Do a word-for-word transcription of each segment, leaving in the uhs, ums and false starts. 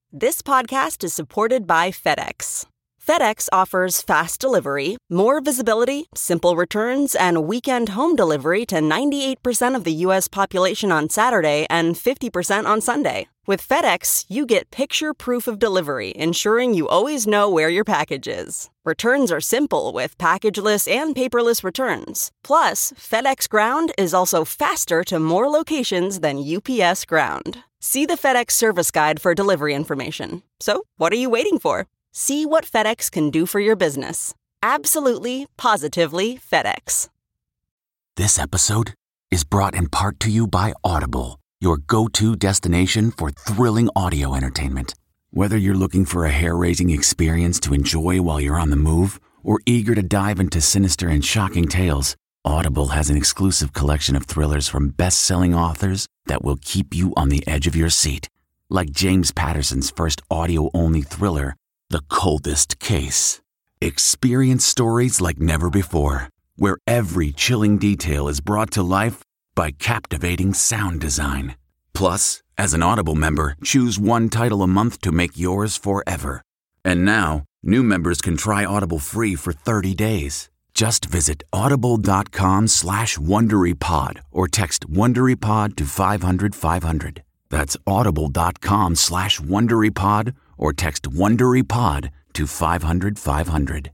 This podcast is supported by FedEx. FedEx offers fast delivery, more visibility, simple returns, and weekend home delivery to ninety-eight percent of the U S population on Saturday and fifty percent on Sunday. With FedEx, you get picture proof of delivery, ensuring you always know where your package is. Returns are simple with packageless and paperless returns. Plus, FedEx Ground is also faster to more locations than U P S Ground. See the FedEx service guide for delivery information. So, what are you waiting for? See what FedEx can do for your business. Absolutely, positively FedEx. This episode is brought in part to you by Audible, your go-to destination for thrilling audio entertainment. Whether you're looking for a hair-raising experience to enjoy while you're on the move or eager to dive into sinister and shocking tales, Audible has an exclusive collection of thrillers from best-selling authors that will keep you on the edge of your seat. Like James Patterson's first audio-only thriller, The Coldest Case. Experience stories like never before, where every chilling detail is brought to life by captivating sound design. Plus, as an Audible member, choose one title a month to make yours forever. And now, new members can try Audible free for thirty days. Just visit audible.com slash WonderyPod or text WonderyPod to five hundred five hundred. That's audible.com slash WonderyPod or text WonderyPod to five hundred five hundred.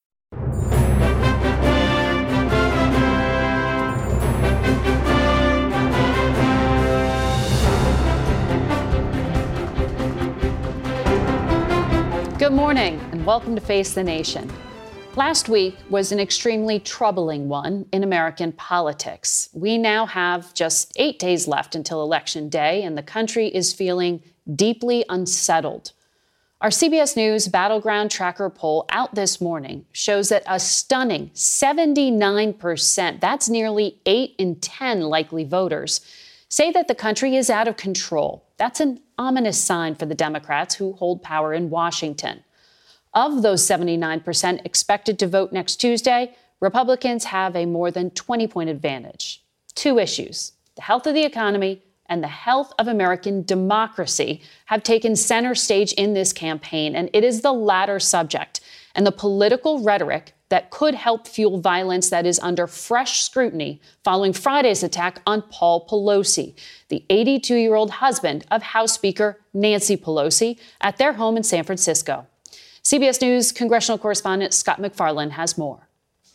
Good morning and welcome to Face the Nation. Last week was an extremely troubling one in American politics. We now have just eight days left until Election Day, and the country is feeling deeply unsettled. Our C B S News Battleground Tracker poll out this morning shows that a stunning seventy-nine percent, that's nearly eight in ten likely voters, say that the country is out of control. That's an ominous sign for the Democrats who hold power in Washington. Of those seventy-nine percent expected to vote next Tuesday, Republicans have a more than twenty-point advantage. Two issues, the health of the economy and the health of American democracy, have taken center stage in this campaign, and it is the latter subject and the political rhetoric that could help fuel violence that is under fresh scrutiny following Friday's attack on Paul Pelosi, the eighty-two-year-old husband of House Speaker Nancy Pelosi, at their home in San Francisco. C B S News congressional correspondent Scott MacFarlane has more.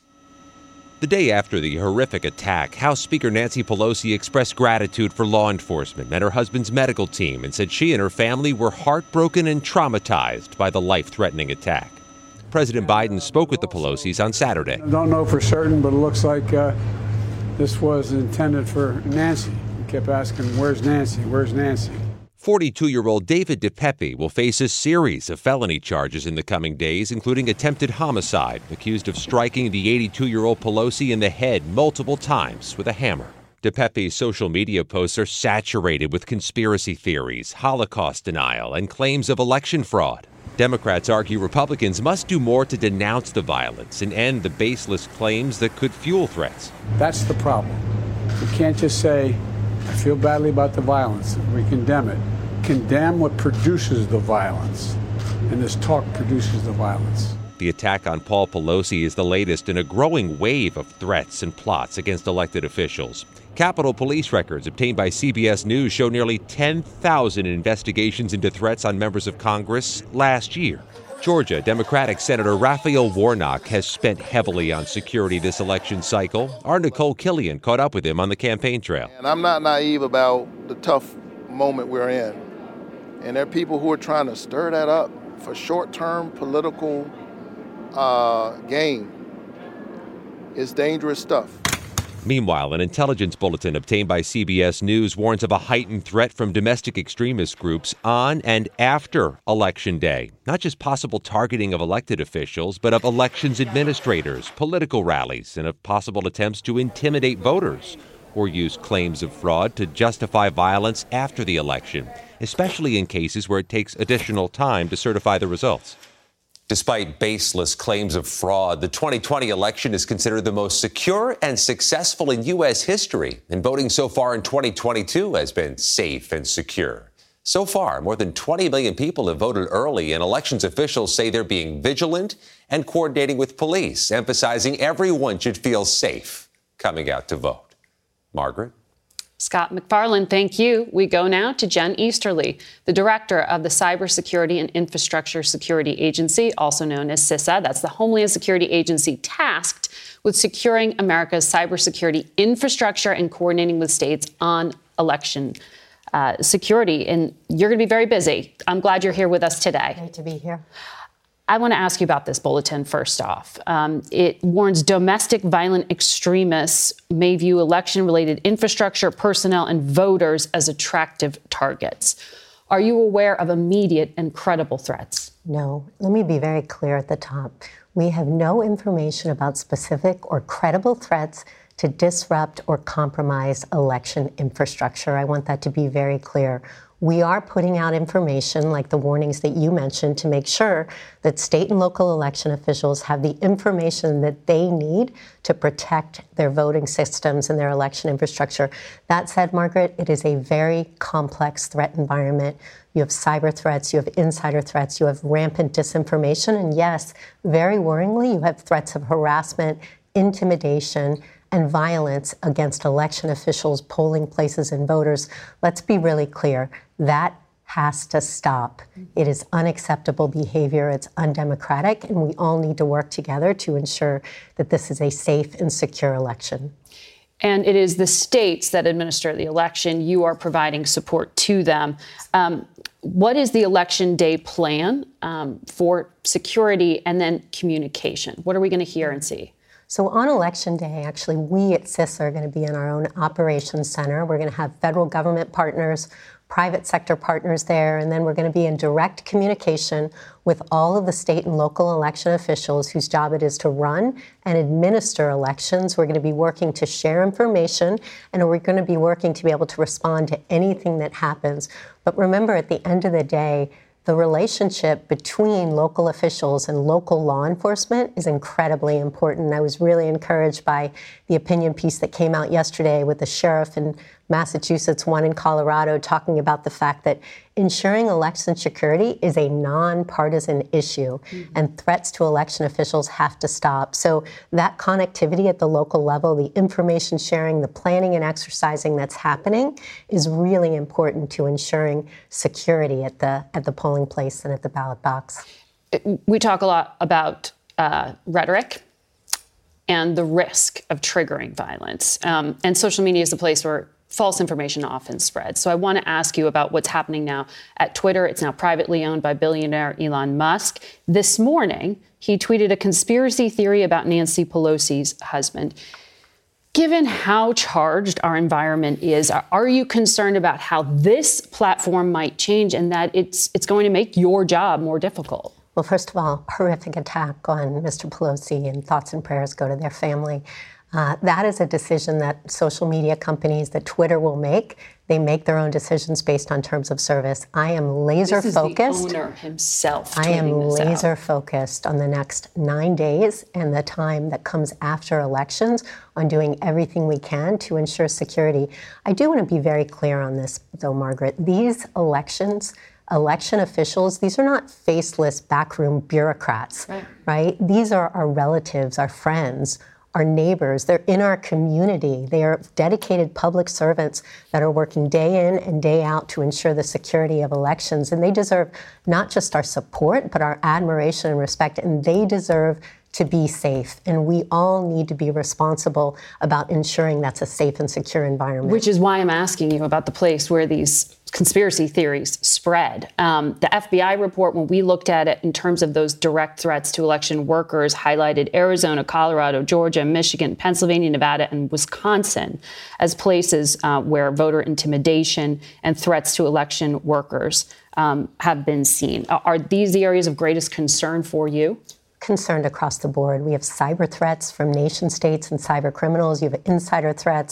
The day after the horrific attack, House Speaker Nancy Pelosi expressed gratitude for law enforcement and her husband's medical team and said she and her family were heartbroken and traumatized by the life-threatening attack. President Biden spoke with the Pelosis on Saturday. I don't know for certain, but it looks like uh, this was intended for Nancy. We kept asking, where's Nancy? Where's Nancy? forty-two-year-old David DePepe will face a series of felony charges in the coming days, including attempted homicide, accused of striking the eighty-two-year-old Pelosi in the head multiple times with a hammer. DePepe's social media posts are saturated with conspiracy theories, Holocaust denial, and claims of election fraud. Democrats argue Republicans must do more to denounce the violence and end the baseless claims that could fuel threats. That's the problem. You can't just say, I feel badly about the violence. We condemn it. Condemn what produces the violence. And this talk produces the violence. The attack on Paul Pelosi is the latest in a growing wave of threats and plots against elected officials. Capitol Police records obtained by C B S News show nearly ten thousand investigations into threats on members of Congress last year. Georgia Democratic Senator Raphael Warnock has spent heavily on security this election cycle. Our Nicole Killian caught up with him on the campaign trail. And I'm not naive about the tough moment we're in. And there are people who are trying to stir that up for short-term political uh, gain. It's dangerous stuff. Meanwhile, an intelligence bulletin obtained by C B S News warns of a heightened threat from domestic extremist groups on and after Election Day. Not just possible targeting of elected officials, but of elections administrators, political rallies, and of possible attempts to intimidate voters or use claims of fraud to justify violence after the election, especially in cases where it takes additional time to certify the results. Despite baseless claims of fraud, the twenty twenty election is considered the most secure and successful in U S history, and voting so far in twenty twenty-two has been safe and secure. So far, more than twenty million people have voted early, and elections officials say they're being vigilant and coordinating with police, emphasizing everyone should feel safe coming out to vote. Margaret? Scott MacFarlane, thank you. We go now to Jen Easterly, the director of the Cybersecurity and Infrastructure Security Agency, also known as CISA. That's the Homeland Security Agency tasked with securing America's cybersecurity infrastructure and coordinating with states on election uh, security. And you're going to be very busy. I'm glad you're here with us today. Great to be here. I want to ask you about this bulletin first off. Um, it warns domestic violent extremists may view election-related infrastructure, personnel, and voters as attractive targets. Are you aware of immediate and credible threats? No. Let me be very clear at the top. We have no information about specific or credible threats to disrupt or compromise election infrastructure. I want that to be very clear. We are putting out information like the warnings that you mentioned to make sure that state and local election officials have the information that they need to protect their voting systems and their election infrastructure. That said, Margaret, it is a very complex threat environment. You have cyber threats, you have insider threats, you have rampant disinformation, and yes, very worryingly, you have threats of harassment, intimidation, and violence against election officials, polling places, and voters. Let's be really clear. That has to stop. It is unacceptable behavior. It's undemocratic, and we all need to work together to ensure that this is a safe and secure election. And it is the states that administer the election. You are providing support to them. Um, what is the election day plan um, for security and then communication? What are we going to hear and see? So on Election Day, actually, we at CISA are going to be in our own operations center. We're going to have federal government partners, private sector partners there, and then we're going to be in direct communication with all of the state and local election officials whose job it is to run and administer elections. We're going to be working to share information, and we're going to be working to be able to respond to anything that happens. But remember, at the end of the day, the relationship between local officials and local law enforcement is incredibly important. I was really encouraged by the opinion piece that came out yesterday with the sheriff in Massachusetts, one in Colorado, talking about the fact that ensuring election security is a nonpartisan issue, mm-hmm. and threats to election officials have to stop. So that connectivity at the local level, the information sharing, the planning and exercising that's happening is really important to ensuring security at the at the polling place and at the ballot box. We talk a lot about uh, rhetoric and the risk of triggering violence. Um, and social media is a place where false information often spreads. So I want to ask you about what's happening now at Twitter. It's now privately owned by billionaire Elon Musk. This morning, he tweeted a conspiracy theory about Nancy Pelosi's husband. Given how charged our environment is, are you concerned about how this platform might change and that it's it's going to make your job more difficult? Well, first of all, horrific attack on Mister Pelosi, and thoughts and prayers go to their family. Uh, that is a decision that social media companies, that Twitter will make. They make their own decisions based on terms of service. I am laser this focused. Is the owner himself. I am laser out. focused on the next nine days and the time that comes after elections on doing everything we can to ensure security. I do want to be very clear on this, though, Margaret. These elections, election officials, these are not faceless backroom bureaucrats, right? right? These are our relatives, our friends, our neighbors. They're in our community. They are dedicated public servants that are working day in and day out to ensure the security of elections. And they deserve not just our support, but our admiration and respect. And they deserve to be safe. And we all need to be responsible about ensuring that's a safe and secure environment. Which is why I'm asking you about the place where these conspiracy theories spread. Um, the F B I report, when we looked at it in terms of those direct threats to election workers, highlighted Arizona, Colorado, Georgia, Michigan, Pennsylvania, Nevada, and Wisconsin as places uh, where voter intimidation and threats to election workers um, have been seen. Are these the areas of greatest concern for you? Concerned across the board. We have cyber threats from nation states and cyber criminals. You have insider threats.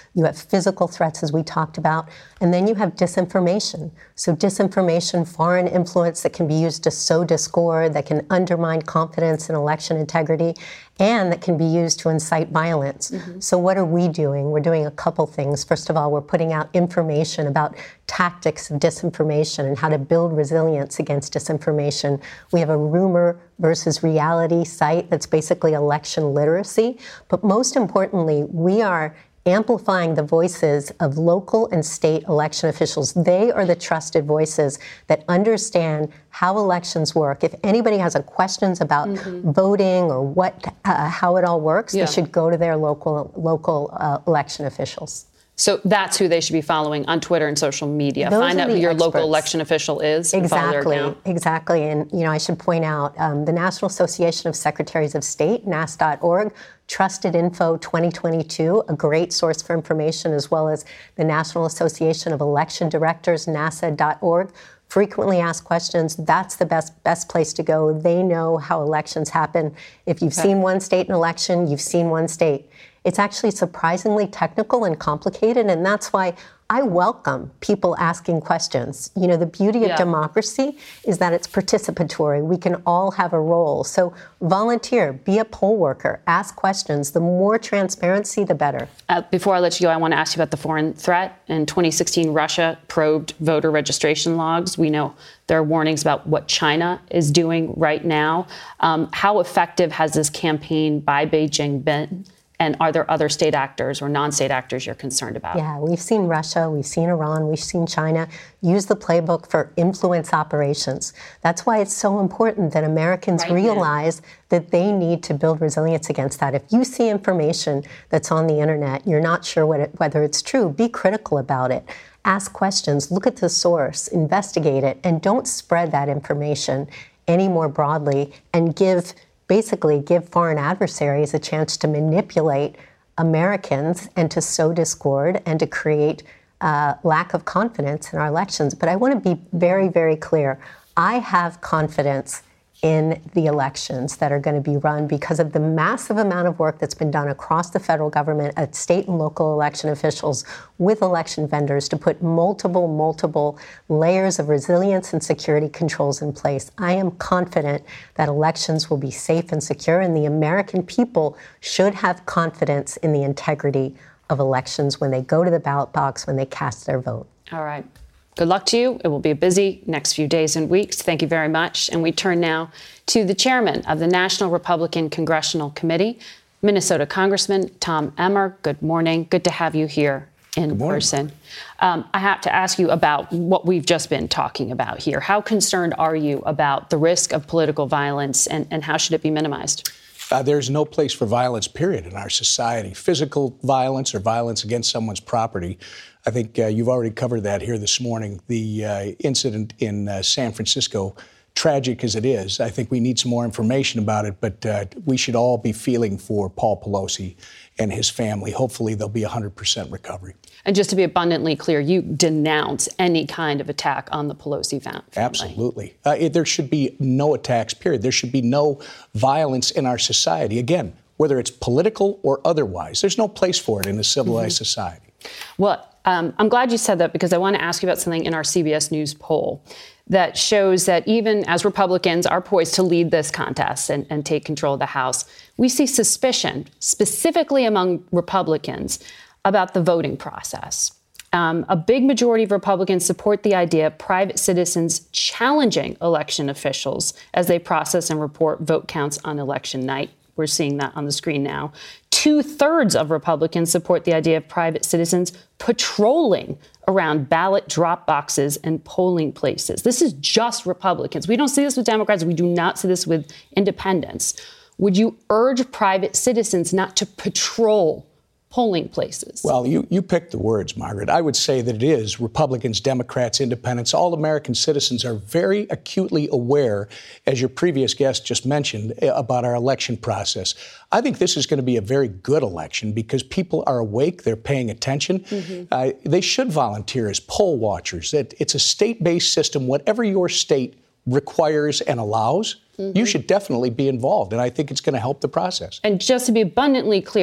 You have physical threats, as we talked about, and then you have disinformation. So disinformation, foreign influence that can be used to sow discord, that can undermine confidence in election integrity, and that can be used to incite violence. Mm-hmm. So what are we doing? We're doing a couple things. First of all, we're putting out information about tactics of disinformation and how to build resilience against disinformation. We have a rumor versus reality site that's basically election literacy. But most importantly, we are amplifying the voices of local and state election officials. They are the trusted voices that understand how elections work. If anybody has a questions about mm-hmm. voting or what, uh, how it all works, yeah. they should go to their local local uh, election officials. So that's who they should be following on Twitter and social media. Those Find out who your experts. local election official is. Exactly, and exactly. And, you know, I should point out um, the National Association of Secretaries of State, N A S dot org, Trusted Info twenty twenty-two, a great source for information, as well as the National Association of Election Directors, N A S A dot org. Frequently asked questions. That's the best best place to go. They know how elections happen. If you've okay. seen one state in election, you've seen one state. It's actually surprisingly technical and complicated, and that's why I welcome people asking questions. You know, the beauty of yeah. democracy is that it's participatory. We can all have a role. So volunteer, be a poll worker, ask questions. The more transparency, the better. Uh, before I let you go, I want to ask you about the foreign threat. In twenty sixteen, Russia probed voter registration logs. We know there are warnings about what China is doing right now. Um, how effective has this campaign by Beijing been? And are there other state actors or non-state actors you're concerned about? Yeah, we've seen Russia, we've seen Iran, we've seen China use the playbook for influence operations. That's why it's so important that Americans right realize now. that they need to build resilience against that. If you see information that's on the internet, you're not sure what it, whether it's true, be critical about it. Ask questions, look at the source, investigate it, and don't spread that information any more broadly and give basically give foreign adversaries a chance to manipulate Americans and to sow discord and to create uh, lack of confidence in our elections. But I want to be very, very clear. I have confidence in the elections that are going to be run because of the massive amount of work that's been done across the federal government at state and local election officials with election vendors to put multiple, multiple layers of resilience and security controls in place. I am confident that elections will be safe and secure, and the American people should have confidence in the integrity of elections when they go to the ballot box, when they cast their vote. All right. Good luck to you. It will be a busy next few days and weeks. Thank you very much. And we turn now to the chairman of the National Republican Congressional Committee, Minnesota Congressman Tom Emmer. Good morning. Good to have you here in person. Um, I have to ask you about what we've just been talking about here. How concerned are you about the risk of political violence, and, and how should it be minimized? Uh, there's no place for violence, period, in our society. Physical violence or violence against someone's property. I think uh, you've already covered that here this morning. The uh, incident in uh, San Francisco, tragic as it is, I think we need some more information about it, but uh, we should all be feeling for Paul Pelosi and his family. Hopefully there'll be one hundred percent recovery. And just to be abundantly clear, you denounce any kind of attack on the Pelosi family. Absolutely. Uh, it, there should be no attacks, period. There should be no violence in our society. Again, whether it's political or otherwise, there's no place for it in a civilized mm-hmm. society. Well, um, I'm glad you said that, because I want to ask you about something in our C B S News poll that shows that even as Republicans are poised to lead this contest and, and take control of the House, we see suspicion, specifically among Republicans, about the voting process. Um, a big majority of Republicans support the idea of private citizens challenging election officials as they process and report vote counts on election night. We're seeing that on the screen now. Two-thirds of Republicans support the idea of private citizens patrolling around ballot drop boxes and polling places. This is just Republicans. We don't see this with Democrats. We do not see this with independents. Would you urge private citizens not to patrol polling places? Well, you, you picked the words, Margaret. I would say that it is Republicans, Democrats, independents. All American citizens are very acutely aware, as your previous guest just mentioned, about our election process. I think this is going to be a very good election because people are awake. They're paying attention. Mm-hmm. Uh, they should volunteer as poll watchers. It, it's a state-based system. Whatever your state requires and allows, mm-hmm. you should definitely be involved. And I think it's going to help the process. And just to be abundantly clear,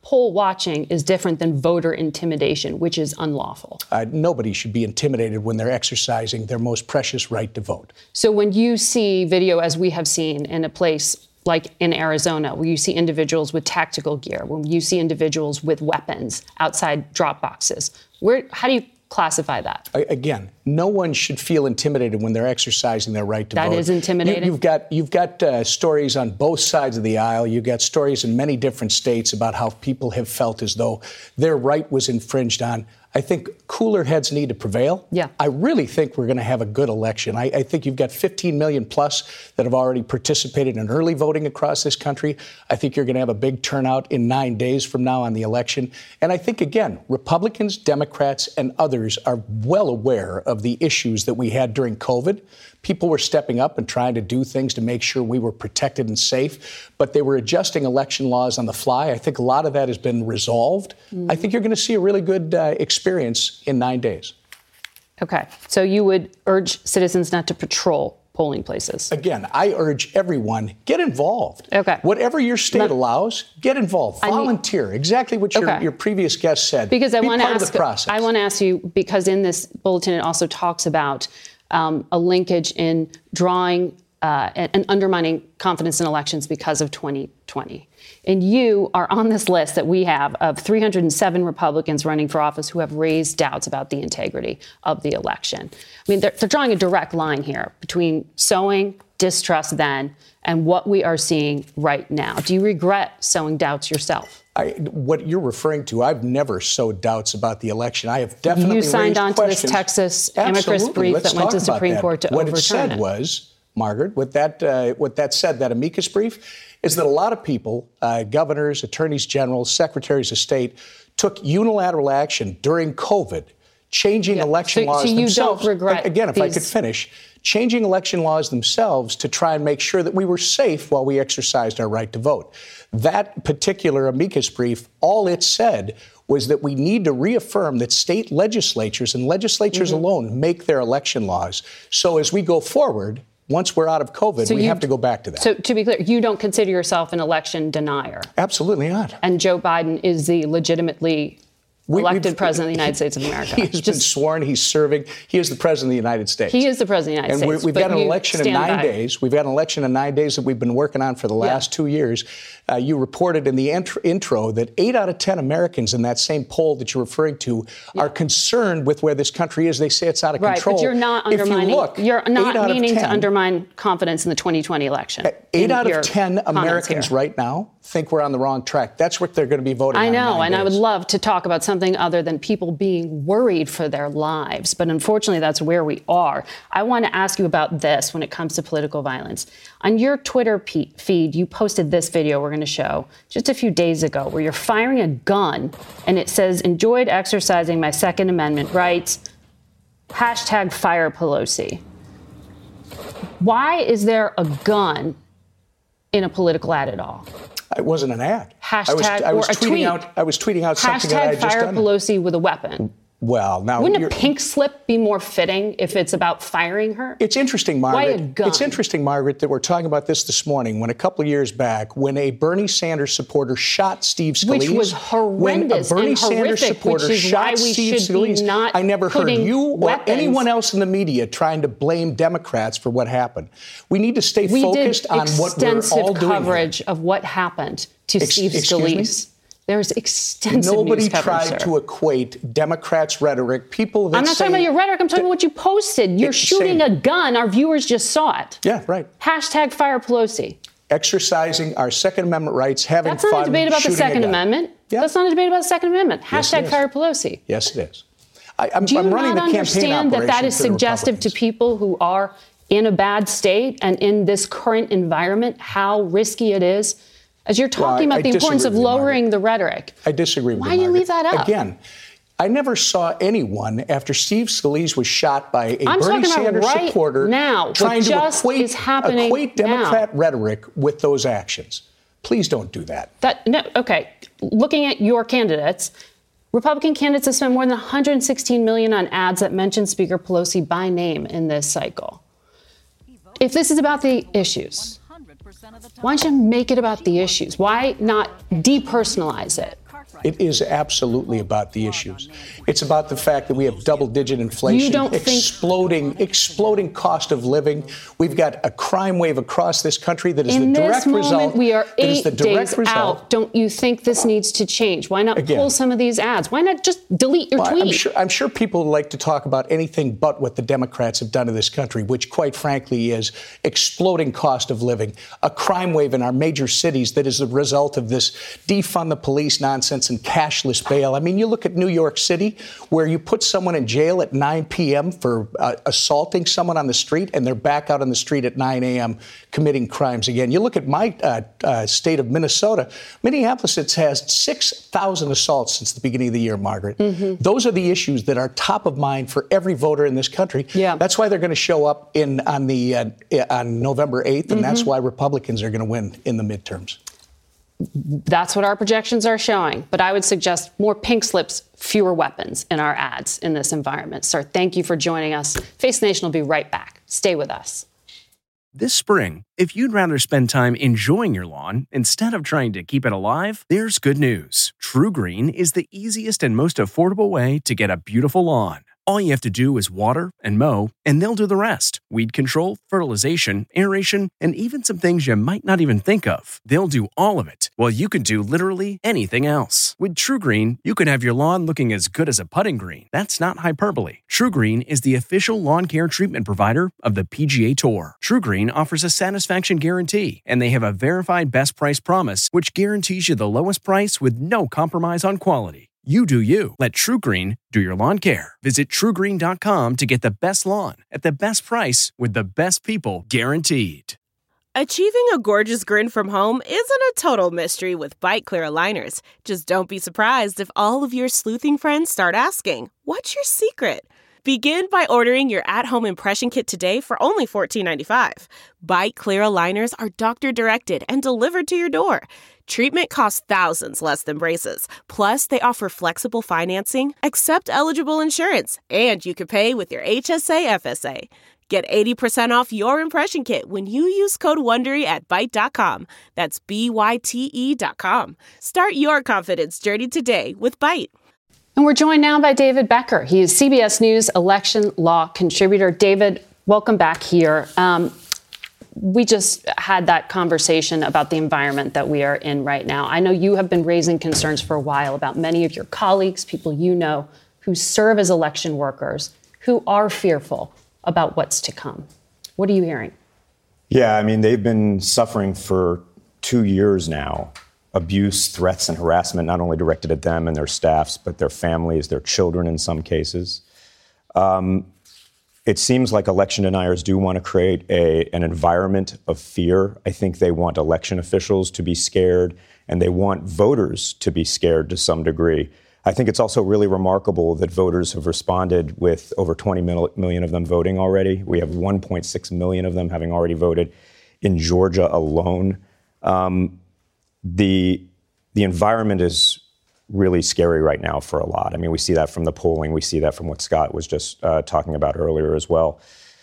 poll watching is different than voter intimidation, which is unlawful. Uh, nobody should be intimidated when they're exercising their most precious right to vote. So when you see video, as we have seen in a place like in Arizona, where you see individuals with tactical gear, when you see individuals with weapons outside drop boxes, where, how do you classify that? Again, no one should feel intimidated when they're exercising their right to that vote. That is intimidating. You, you've got you've got uh, stories on both sides of the aisle. You've got stories in many different states about how people have felt as though their right was infringed on. I think cooler heads need to prevail. Yeah. I really think we're going to have a good election. I, I think you've got fifteen million plus that have already participated in early voting across this country. I think you're going to have a big turnout in nine days from now on the election. And I think, again, Republicans, Democrats, and others are well aware of the issues that we had during COVID. People were stepping up and trying to do things to make sure we were protected and safe, but they were adjusting election laws on the fly. I think a lot of that has been resolved. Mm-hmm. I think you're going to see a really good uh, experience in nine days. Okay. So you would urge citizens not to patrol polling places? Again, I urge everyone, get involved. Okay. Whatever your state not, allows, get involved. Volunteer. I mean, exactly what your, okay. your previous guest said. Because I Be want to part ask, of the process. I want to ask you, because in this bulletin it also talks about um, a linkage in drawing uh, and, and undermining confidence in elections because of twenty twenty. And you are on this list that we have of three hundred seven Republicans running for office who have raised doubts about the integrity of the election. I mean, they're, they're drawing a direct line here between sowing distrust then and what we are seeing right now. Do you regret sowing doubts yourself? I, what you're referring to, I've never sowed doubts about the election. I have definitely You signed raised on questions. to this Texas Absolutely. amicus brief Let's that went to talk about Supreme that. Court to what overturn it said it. was, Margaret, what that uh, what that said, that amicus brief, is that a lot of people, uh, governors, attorneys general, secretaries of state, took unilateral action during COVID, changing yeah. election so, laws so you themselves. Don't regret Again, if these... I could finish, changing election laws themselves to try and make sure that we were safe while we exercised our right to vote. That particular amicus brief, all it said was that we need to reaffirm that state legislatures and legislatures mm-hmm. alone make their election laws. So as we go forward, once we're out of COVID, so we you, have to go back to that. So to be clear, you don't consider yourself an election denier? Absolutely not. And Joe Biden is the legitimately we, elected president of the United States of America. He has Just, been sworn. He's serving. He is the president of the United States. He is the president of the United and States. And we've got an election in nine by. days. We've got an election in nine days that we've been working on for the last yeah. two years. Uh, you reported in the int- intro that eight out of ten Americans in that same poll that you're referring to yeah. are concerned with where this country is. They say it's out of right, control. But you're not undermining. If you look, you're not meaning ten, to undermine confidence in the twenty twenty election. Eight out of ten Americans here. right now think we're on the wrong track. That's what they're going to be voting I on. I know, in and days. I would love to talk about something other than people being worried for their lives. But unfortunately, that's where we are. I want to ask you about this when it comes to political violence. On your Twitter pe- feed, you posted this video we're going to show just a few days ago where you're firing a gun and it says, enjoyed exercising my Second Amendment rights, hashtag fire Pelosi. Why is there a gun in a political ad at all? It wasn't an ad. Hashtag I was, I was or a tweeting tweet. out. I was tweeting out something that I Hashtag just fire done. Pelosi with a weapon. Well, now wouldn't you're, a pink slip be more fitting if it's about firing her? It's interesting, Margaret. Why a gun? It's interesting, Margaret, that we're talking about this this morning. When a couple of years back, when a Bernie Sanders supporter shot Steve Scalise, which was horrendous when a Bernie and Sanders horrific, supporter which is shot why we Steve should Scalise, be not I never heard you or weapons. anyone else in the media trying to blame Democrats for what happened. We need to stay we focused did on what we're all doing. Extensive coverage of what happened to Ex- Steve Scalise. There's extensive Nobody news coverage, tried sir. to equate Democrats' rhetoric. People that I'm not say talking about your rhetoric. I'm talking about what you posted. You're shooting same. a gun. Our viewers just saw it. Yeah, right. Hashtag fire Pelosi. Exercising our Second Amendment rights, having That's not fun, a debate about the Second Amendment. Yeah. That's not a debate about the Second Amendment. Yes, Hashtag fire Pelosi. Yes, it is. I, I'm, Do you I'm running not the campaign understand that that is operation for the suggestive to people who are in a bad state and in this current environment, how risky it is? As you're talking well, I, about the I importance of you, lowering Margaret. the rhetoric. I disagree with Why you, do you Margaret. leave that up? Again, I never saw anyone after Steve Scalise was shot by a I'm Bernie Sanders right supporter now, trying to just equate, is happening equate Democrat now. rhetoric with those actions. Please don't do that. That no, okay. Looking at your candidates, Republican candidates have spent more than one hundred sixteen million dollars on ads that mention Speaker Pelosi by name in this cycle. If this is about the issues, why don't you make it about the issues? Why not depersonalize it? It is absolutely about the issues. It's about the fact that we have double-digit inflation, you don't exploding, think... exploding cost of living. We've got a crime wave across this country that is In the direct this moment, result. we are eight the direct days result. out. Don't you think this needs to change? Why not Again, pull some of these ads? Why not just delete your well, tweet? I'm sure, I'm sure people like to talk about anything but what the Democrats have done to this country, which, quite frankly, is exploding cost of living, a crime wave in our major cities that is the result of this defund the police nonsense and cashless bail. I mean, you look at New York City, where you put someone in jail at nine p.m. for uh, assaulting someone on the street, and they're back out on the street at nine a.m. committing crimes again. You look at my uh, uh, state of Minnesota. Minneapolis has six thousand assaults since the beginning of the year, Margaret. Mm-hmm. Those are the issues that are top of mind for every voter in this country. Yeah. That's why they're going to show up in on the uh, on November eighth, and mm-hmm. that's why Republicans are going to win in the midterms. That's what our projections are showing. But I would suggest more pink slips, fewer weapons in our ads in this environment. Sir, thank you for joining us. Face the Nation will be right back. Stay with us. This spring, if you'd rather spend time enjoying your lawn instead of trying to keep it alive, there's good news. True Green is the easiest and most affordable way to get a beautiful lawn. All you have to do is water and mow, and they'll do the rest. Weed control, fertilization, aeration, and even some things you might not even think of. They'll do all of it, while you can do literally anything else. With True Green, you can have your lawn looking as good as a putting green. That's not hyperbole. True Green is the official lawn care treatment provider of the P G A Tour. True Green offers a satisfaction guarantee, and they have a verified best price promise, which guarantees you the lowest price with no compromise on quality. You do you. Let True Green do your lawn care. Visit true green dot com to get the best lawn at the best price with the best people guaranteed. Achieving a gorgeous grin from home isn't a total mystery with Byte Clear aligners. Just don't be surprised if all of your sleuthing friends start asking, "What's your secret?" Begin by ordering your at-home impression kit today for only fourteen ninety-five. Byte Clear aligners are doctor-directed and delivered to your door. Treatment costs thousands less than braces. Plus, they offer flexible financing, accept eligible insurance, and you can pay with your H S A F S A. Get eighty percent off your impression kit when you use code WONDERY at byte dot com. That's B Y T E dot com. Start your confidence journey today with Byte. And we're joined now by David Becker. He is C B S News election law contributor. David, welcome back here. Um, we just had that conversation about the environment that we are in right now. I know you have been raising concerns for a while about many of your colleagues, people you know, who serve as election workers, who are fearful about what's to come. What are you hearing? Yeah, I mean, they've been suffering for two years now. Abuse, threats, and harassment, not only directed at them and their staffs, but their families, their children in some cases. Um, it seems like election deniers do want to create a, an environment of fear. I think they want election officials to be scared, and they want voters to be scared to some degree. I think it's also really remarkable that voters have responded with over twenty million of them voting already. We have one point six million of them having already voted in Georgia alone. Um, the the environment is really scary right now for a lot. I mean, we see that from the polling. We see that from what Scott was just uh, talking about earlier as well.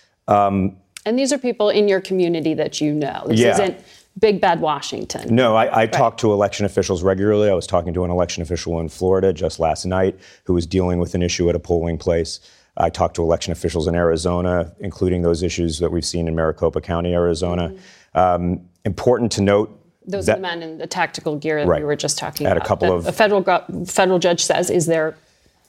Um, and these are people in your community that you know. This yeah. isn't big bad Washington. No, I, I right. talk to election officials regularly. I was talking to an election official in Florida just last night who was dealing with an issue at a polling place. I talked to election officials in Arizona, including those issues that we've seen in Maricopa County, Arizona. Mm-hmm. Um, important to note, Those that, are the men in the tactical gear that right. we were just talking At about. a couple of a federal federal judge says is there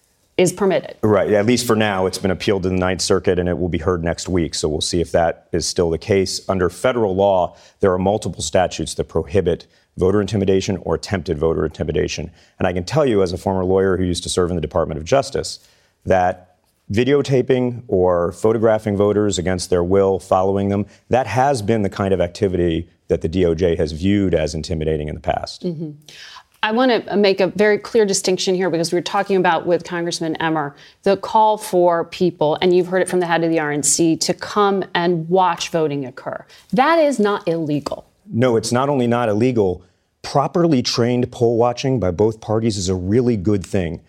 is permitted. Right. At least for now, it's been appealed to the Ninth Circuit, and it will be heard next week. So we'll see if that is still the case. Under federal law, there are multiple statutes that prohibit voter intimidation or attempted voter intimidation. And I can tell you, as a former lawyer who used to serve in the Department of Justice, that videotaping or photographing voters against their will, following them, that has been the kind of activity that the D O J has viewed as intimidating in the past. Mm-hmm. I want to make a very clear distinction here because we were talking about with Congressman Emmer, the call for people, and you've heard it from the head of the R N C, to come and watch voting occur. That is not illegal. No, it's not only not illegal. Properly trained poll watching by both parties is a really good thing.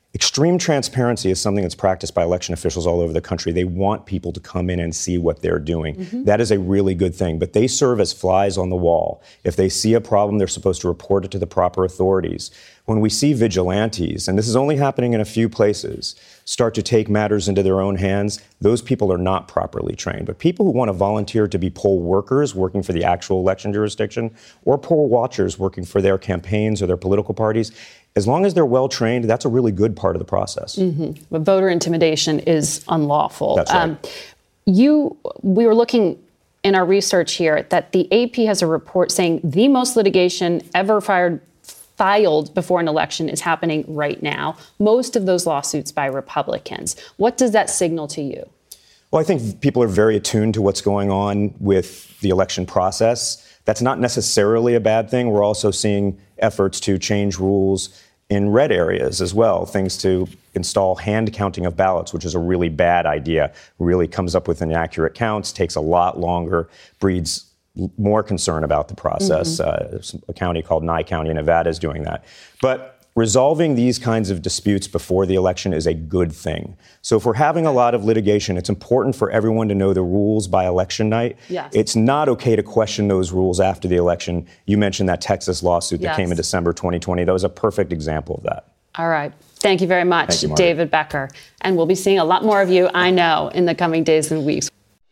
Extreme transparency is something that's practiced by election officials all over the country. They want people to come in and see what they're doing. Mm-hmm. That is a really good thing, but they serve as flies on the wall. If they see a problem, they're supposed to report it to the proper authorities. When we see vigilantes, and this is only happening in a few places, start to take matters into their own hands, those people are not properly trained. But people who want to volunteer to be poll workers working for the actual election jurisdiction or poll watchers working for their campaigns or their political parties, as long as they're well trained, that's a really good part of the process. Mm-hmm. But voter intimidation is unlawful. That's right. Um, you, we were looking in our research here that the A P has a report saying the most litigation ever fired, filed before an election is happening right now. Most of those lawsuits by Republicans. What does that signal to you? Well, I think people are very attuned to what's going on with the election process. That's not necessarily a bad thing. We're also seeing efforts to change rules in red areas as well, things to install hand counting of ballots, which is a really bad idea, really comes up with inaccurate counts, takes a lot longer, breeds more concern about the process. Mm-hmm. Uh, a county called Nye County in Nevada is doing that. But resolving these kinds of disputes before the election is a good thing. So if we're having a lot of litigation, it's important for everyone to know the rules by election night. Yes. It's not okay to question those rules after the election. You mentioned that Texas lawsuit that Yes. came in December twenty twenty. That was a perfect example of that. All right. Thank you very much, Thank you, Margaret. David Becker. And we'll be seeing a lot more of you, I know, in the coming days and weeks.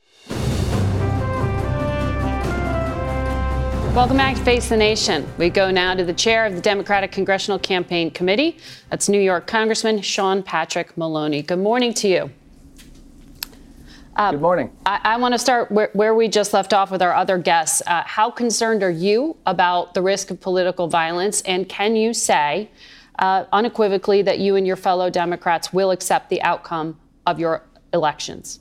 Welcome back to Face the Nation. We go now to the chair of the Democratic Congressional Campaign Committee. That's New York Congressman Sean Patrick Maloney. Good morning to you. Uh, Good morning. I, I want to start where, where we just left off with our other guests. Uh, how concerned are you about the risk of political violence? And can you say uh, unequivocally that you and your fellow Democrats will accept the outcome of your elections?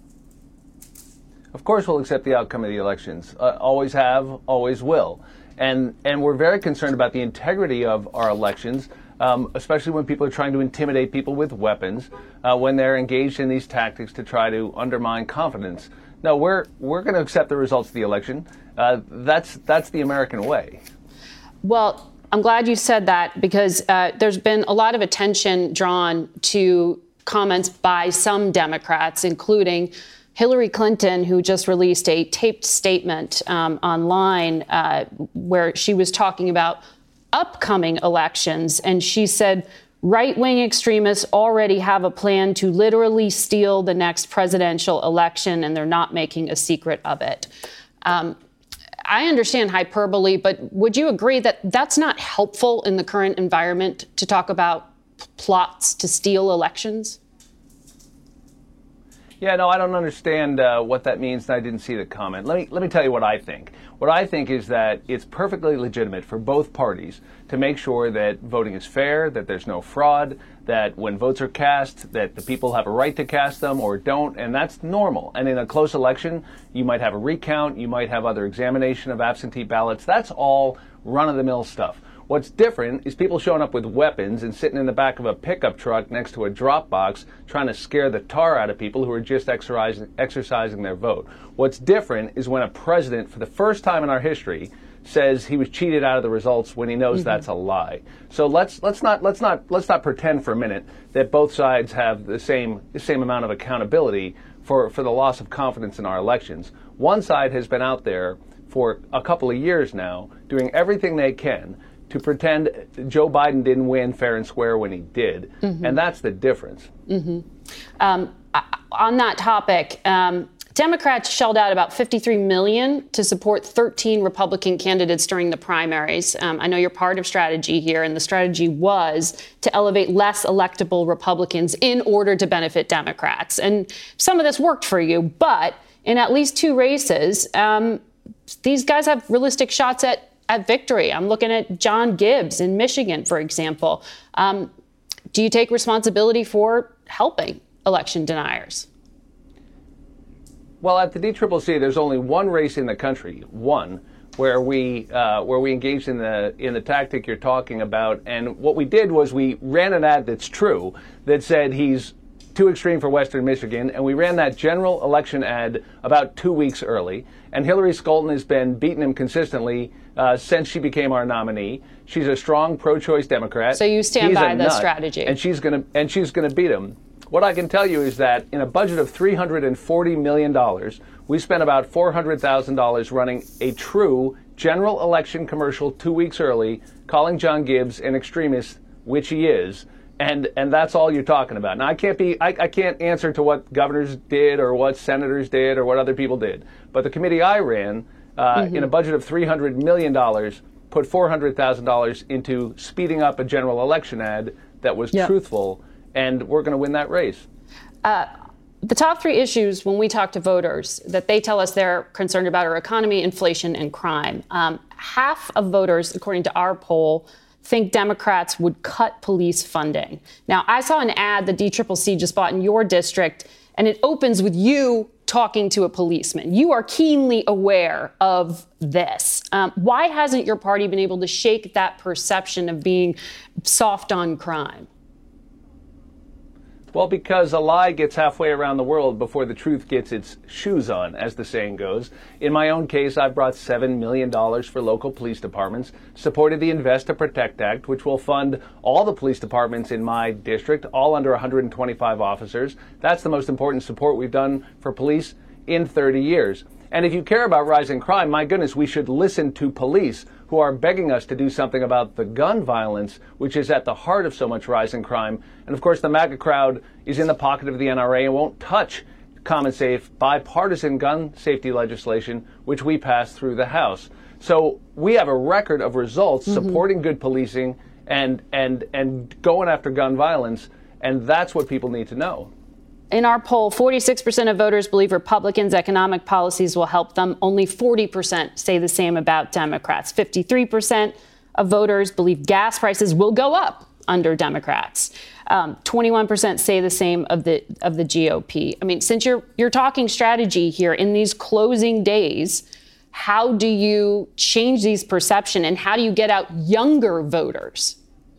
Of course we'll accept the outcome of the elections. Uh, always have, always will. And and we're very concerned about the integrity of our elections, um, especially when people are trying to intimidate people with weapons, uh, when they're engaged in these tactics to try to undermine confidence. No, we're we're going to accept the results of the election. Uh, that's that's the American way. Well, I'm glad you said that because uh, there's been a lot of attention drawn to comments by some Democrats, including Hillary Clinton, who just released a taped statement um, online uh, where she was talking about upcoming elections. And she said right-wing extremists already have a plan to literally steal the next presidential election, and they're not making a secret of it. Um, I understand hyperbole, but would you agree that that's not helpful in the current environment to talk about p- plots to steal elections? Yeah, no, I don't understand uh, what that means, and I didn't see the comment. Let me let me tell you what I think. What I think is that it's perfectly legitimate for both parties to make sure that voting is fair, that there's no fraud, that when votes are cast, that the people have a right to cast them or don't, and that's normal. And in a close election, you might have a recount, you might have other examination of absentee ballots. That's all run-of-the-mill stuff. What's different is people showing up with weapons and sitting in the back of a pickup truck next to a drop box trying to scare the tar out of people who are just exercising, exercising their vote. What's different is when a president, for the first time in our history, says he was cheated out of the results when he knows mm-hmm. that's a lie. So let's let's not let's not let's not pretend for a minute that both sides have the same the same amount of accountability for, for the loss of confidence in our elections. One side has been out there for a couple of years now doing everything they can to pretend Joe Biden didn't win fair and square when he did. Mm-hmm. And that's the difference. Mm-hmm. Um, on that topic, um, Democrats shelled out about fifty-three million dollars to support thirteen Republican candidates during the primaries. Um, I know you're part of strategy here, and the strategy was to elevate less electable Republicans in order to benefit Democrats. And some of this worked for you, but in at least two races, um, these guys have realistic shots at at victory. I'm looking at John Gibbs in Michigan, for example. Um, do you take responsibility for helping election deniers? Well, at the D C C C, there's only one race in the country, one, where we uh, where we engaged in the in the tactic you're talking about. And what we did was we ran an ad that's true that said he's too extreme for Western Michigan, and we ran that general election ad about two weeks early. And Hillary Scholten has been beating him consistently uh, since she became our nominee. She's a strong pro-choice Democrat. So you stand He's by a the nut, strategy. and she's going to and she's going to beat him. What I can tell you is that in a budget of three hundred forty million dollars, we spent about four hundred thousand dollars running a true general election commercial two weeks early, calling John Gibbs an extremist, which he is. And and that's all you're talking about. Now, I can't be I, I can't answer to what governors did or what senators did or what other people did. But the committee I ran, uh, mm-hmm. in a budget of three hundred million dollars, put four hundred thousand dollars into speeding up a general election ad that was yep. truthful, and we're going to win that race. Uh, the top three issues when we talk to voters that they tell us they're concerned about are economy, inflation, and crime. Um, half of voters, according to our poll, think Democrats would cut police funding. Now, I saw an ad the D C C C just bought in your district, and it opens with you talking to a policeman. You are keenly aware of this. Um, why hasn't your party been able to shake that perception of being soft on crime? Well, because a lie gets halfway around the world before the truth gets its shoes on, as the saying goes. In my own case, I've brought seven million dollars for local police departments, supported the Invest to Protect Act, which will fund all the police departments in my district, all under one hundred twenty-five officers. That's the most important support we've done for police in thirty years. And if you care about rising crime, my goodness, we should listen to police who are begging us to do something about the gun violence, which is at the heart of so much rising crime. And of course, the MAGA crowd is in the pocket of the N R A and won't touch common safe bipartisan gun safety legislation, which we passed through the House. So we have a record of results mm-hmm. supporting good policing and, and, and going after gun violence. And that's what people need to know. In our poll, forty-six percent of voters believe Republicans' economic policies will help them. Only forty percent say the same about Democrats. fifty-three percent of voters believe gas prices will go up under Democrats. Um, twenty-one percent say the same of the of the G O P. I mean, since you're you're talking strategy here in these closing days, how do you change these perception and how do you get out younger voters?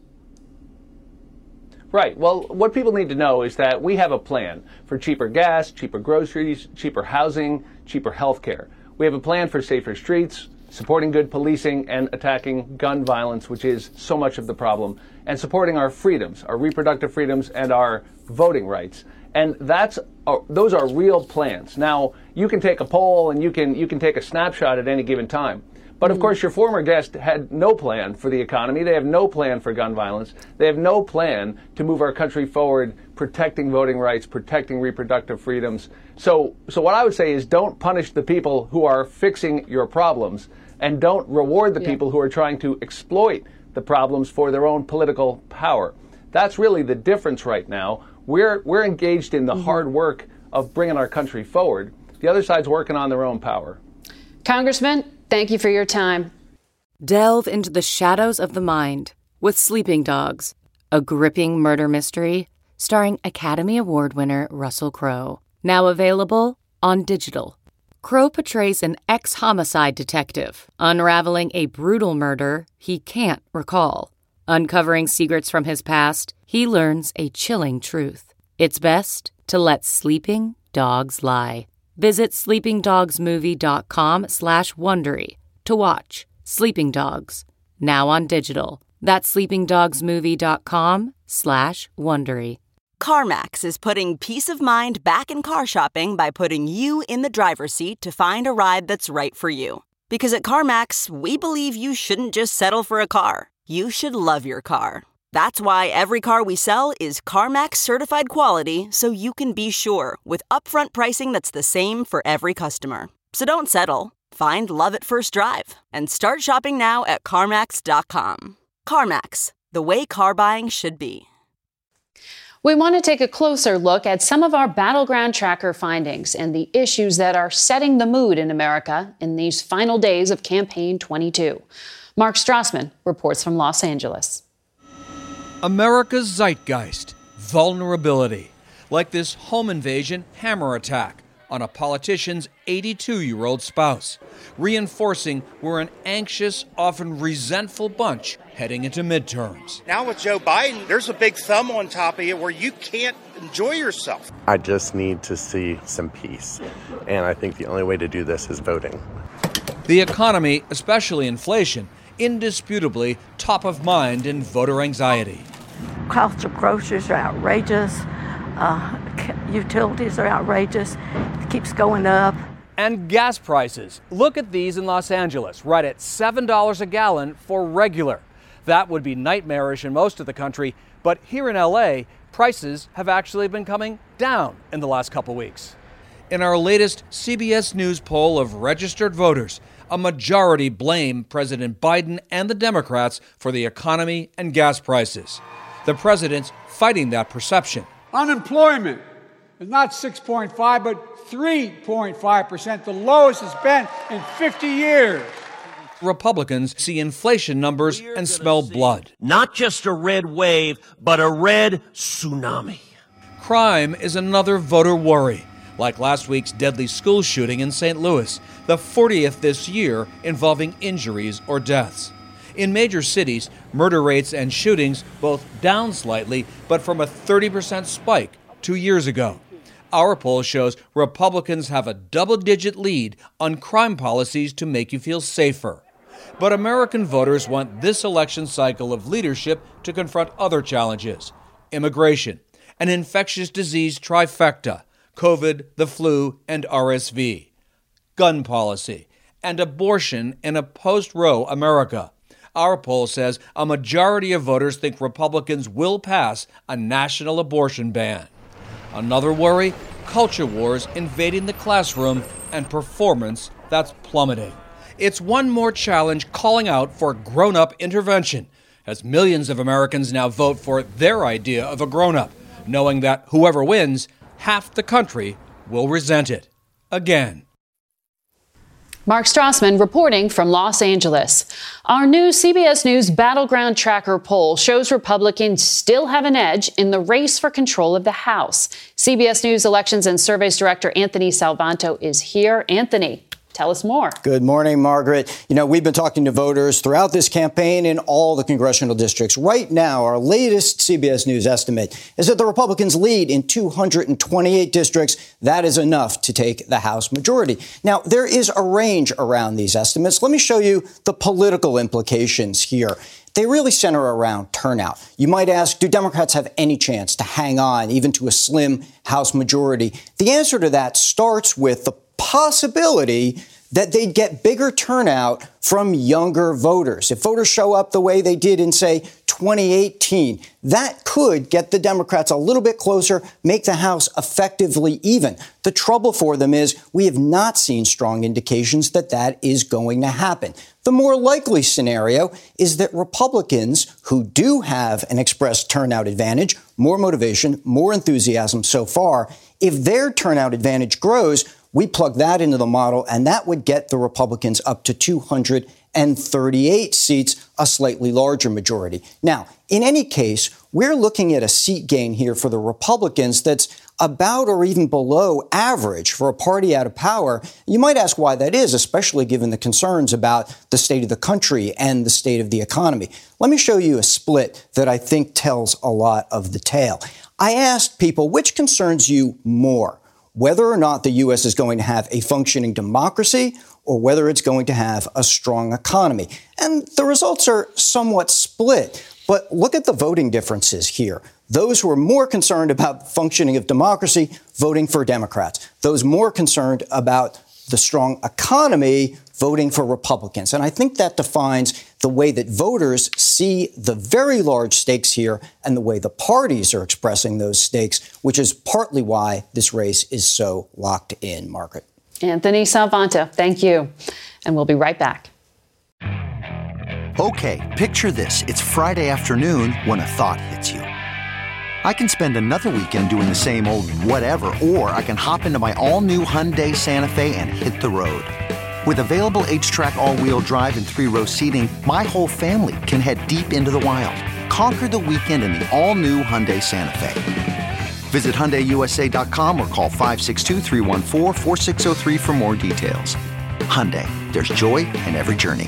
Right. Well, what people need to know is that we have a plan for cheaper gas, cheaper groceries, cheaper housing, cheaper health care. We have a plan for safer streets, supporting good policing, and attacking gun violence, which is so much of the problem, and supporting our freedoms, our reproductive freedoms, and our voting rights. And that's uh, those are real plans. Now, you can take a poll and you can you can take a snapshot at any given time. But of course, your former guest had no plan for the economy. They have no plan for gun violence. They have no plan to move our country forward, protecting voting rights, protecting reproductive freedoms. So, so what I would say is don't punish the people who are fixing your problems and don't reward the yeah. people who are trying to exploit the problems for their own political power. That's really the difference right now. We're, we're engaged in the mm-hmm. hard work of bringing our country forward. The other side's working on their own power. Congressman, thank you for your time. Delve into the shadows of the mind with Sleeping Dogs, a gripping murder mystery starring Academy Award winner Russell Crowe. Now available on digital. Crowe portrays an ex-homicide detective unraveling a brutal murder he can't recall. Uncovering secrets from his past, he learns a chilling truth. It's best to let sleeping dogs lie. Visit sleepingdogsmovie.com slash Wondery to watch Sleeping Dogs, now on digital. That's sleepingdogsmovie.com slash Wondery. CarMax is putting peace of mind back in car shopping by putting you in the driver's seat to find a ride that's right for you. Because at CarMax, we believe you shouldn't just settle for a car. You should love your car. That's why every car we sell is CarMax certified quality, so you can be sure with upfront pricing that's the same for every customer. So don't settle. Find love at first drive and start shopping now at CarMax dot com. CarMax, the way car buying should be. We want to take a closer look at some of our Battleground Tracker findings and the issues that are setting the mood in America in these final days of Campaign twenty-two. Mark Strassman reports from Los Angeles. America's zeitgeist, vulnerability, like this home invasion hammer attack on a politician's eighty-two-year-old spouse, reinforcing we're an anxious, often resentful bunch heading into midterms. Now with Joe Biden, there's a big thumb on top of you where you can't enjoy yourself. I just need to see some peace. And I think the only way to do this is voting. The economy, especially inflation, indisputably top of mind in voter anxiety. Cost of groceries are outrageous. Uh, utilities are outrageous. It keeps going up. And gas prices. Look at these in Los Angeles, right at seven dollars a gallon for regular. That would be nightmarish in most of the country, but here in L A, prices have actually been coming down in the last couple weeks. In our latest C B S News poll of registered voters, a majority blame President Biden and the Democrats for the economy and gas prices. The president's fighting that perception. Unemployment is not six point five, but three point five percent, the lowest it's been in fifty years. Republicans see inflation numbers and smell blood. Not just a red wave, but a red tsunami. Crime is another voter worry, like last week's deadly school shooting in Saint Louis, the fortieth this year involving injuries or deaths. In major cities, murder rates and shootings both down slightly, but from a thirty percent spike two years ago. Our poll shows Republicans have a double-digit lead on crime policies to make you feel safer. But American voters want this election cycle of leadership to confront other challenges: immigration, an infectious disease trifecta, COVID, the flu, and R S V, gun policy, and abortion in a post-Roe America. Our poll says a majority of voters think Republicans will pass a national abortion ban. Another worry, culture wars invading the classroom and performance that's plummeting. It's one more challenge calling out for grown-up intervention, as millions of Americans now vote for their idea of a grown-up, knowing that whoever wins, half the country will resent it. Again. Mark Strassman reporting from Los Angeles. Our new C B S News Battleground Tracker poll shows Republicans still have an edge in the race for control of the House. C B S News Elections and Surveys Director Anthony Salvanto is here. Anthony, tell us more. Good morning, Margaret. You know, we've been talking to voters throughout this campaign in all the congressional districts. Right now, our latest C B S News estimate is that the Republicans lead in two hundred twenty-eight districts. That is enough to take the House majority. Now, there is a range around these estimates. Let me show you the political implications here. They really center around turnout. You might ask, do Democrats have any chance to hang on even to a slim House majority? The answer to that starts with the possibility that they'd get bigger turnout from younger voters. If voters show up the way they did in, say, twenty eighteen, that could get the Democrats a little bit closer, make the House effectively even. The trouble for them is we have not seen strong indications that that is going to happen. The more likely scenario is that Republicans who do have an expressed turnout advantage, more motivation, more enthusiasm so far, if their turnout advantage grows, we plug that into the model, and that would get the Republicans up to two hundred thirty-eight seats, a slightly larger majority. Now, in any case, we're looking at a seat gain here for the Republicans that's about or even below average for a party out of power. You might ask why that is, especially given the concerns about the state of the country and the state of the economy. Let me show you a split that I think tells a lot of the tale. I asked people, which concerns you more? Whether or not the U S is going to have a functioning democracy or whether it's going to have a strong economy. And the results are somewhat split. But look at the voting differences here. Those who are more concerned about functioning of democracy, voting for Democrats. Those more concerned about the strong economy, voting for Republicans. And I think that defines the way that voters see the very large stakes here and the way the parties are expressing those stakes, which is partly why this race is so locked in, Margaret. Anthony Salvanto, thank you. And we'll be right back. Okay, picture this. It's Friday afternoon when a thought hits you. I can spend another weekend doing the same old whatever, or I can hop into my all-new Hyundai Santa Fe and hit the road. With available H-Track all-wheel drive and three-row seating, my whole family can head deep into the wild. Conquer the weekend in the all-new Hyundai Santa Fe. Visit Hyundai U S A dot com or call five six two, three one four, four six zero three for more details. Hyundai, there's joy in every journey.